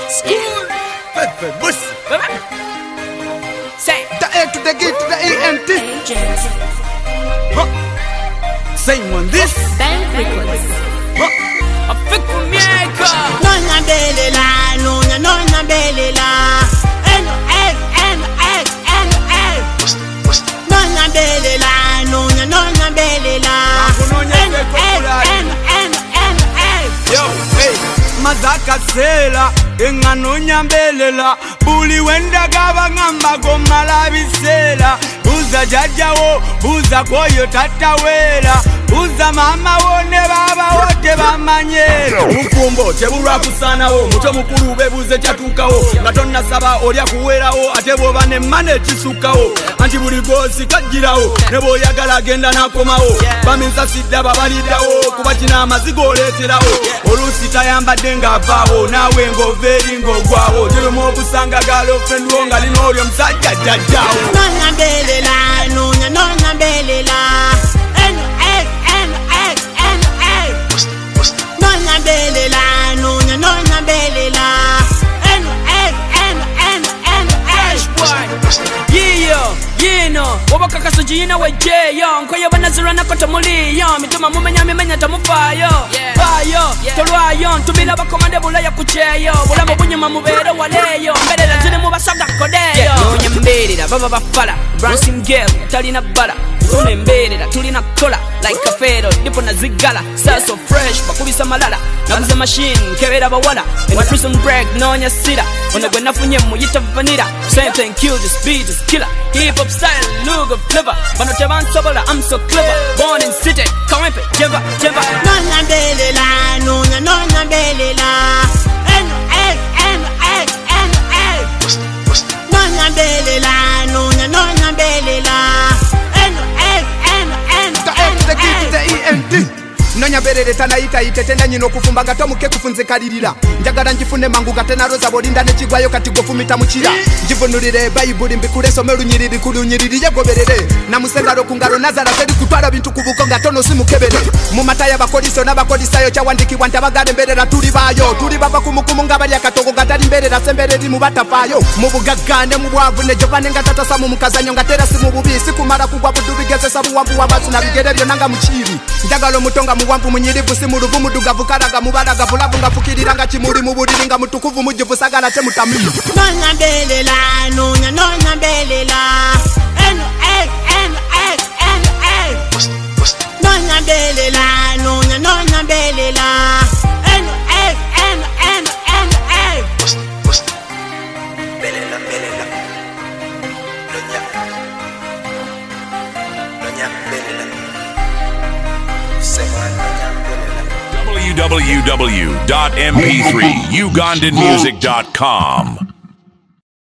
School. Pepe, bus. Say. The A to the G to the E-N-T. Same on this. Bank Records. A fick for me, Nonna belela, nonna belela. Nonna belela, nonna belela. Yo, hey, mazaka sela, engano nyambelela. Buli wenda gaba ngamba gomala bisela. Buza jajawo, buza koyo tatawela. Buza mama wone baba wote bamanyera. Mufumbo tebulwa kusanawo, muto mukulu bebuze kyatukawo. Nga tonna saba olya kuwerawo, ate bwoba ne mane kisukawo. Anti buli gosi kajjirawo, ne bw'oyagala genda nakomawo. Baminsa sidda babaliddawo, kuba kina amazigo oleeterawo. Oluusi tayambadde ng'avaawo, naawe ng'oveeri ng'ogwawo. Kiruma obusanga girlfriend wo nga lina olyo musajja jjajjaawo. Nonna belela, nonna belela. Nonna belela, nonna belela. Yino wabaka sujina wejeyo nkoyo banazirana kota muliyo mituma mumenya tamufayo bayo tolwayo ntumira bakomande bulaya kucheyo bulamo bunyuma mubere waleyo mberera ziri mu basaga kodeyo nonya mberera baba bafala Branson girl talina bala tune mberera tulina kola like a fero ndipo na zigala so fresh bakubisa malala nabuze machine kebera bawala in a prison break nonya sira ona gwe nafunye muyita vanilla same thing kill this beat is killer hip hop style look of clever bano tebansobola I'm so clever born in city kawempe jemba nonna belela nonna belela nonna belela nonna belela Nonya berere tanayita itetenda nyino kufumba gato muke kufunzikalirira njagala njifune mangu gatena roza bolinda nekigwayo kati gofumita mukira njivunulire bayibuli mbikule some lunyiriri kulunyiriri yegoberere na musengalo kungalo nazara teri kutwala bintu kubuko gatono simukebere mu mata y'abakoliso n'abakolisayo kyawandikibwa ntabagale mberera tuli bayo tuli baba kumukumu ngabali akatogo gatali mberera sembereri mu batafayo mu bugagane mu bwavu ne jovane ngatatasa mu mukazanyo ngatera simu bubisi kumara kugwa budubigeze sabu wambu wabasu na bigere byo nanga mukiri njagalo mutonga wampu munyirivu simuruvu mudugavu karaga mubaraga vulavu nga fukiriranga chimuri mubudiri nga mutukuvu mujivu sagala temutamira nonna belela nonna belela nonna belela nonna belela www.mp3ugandanmusic.com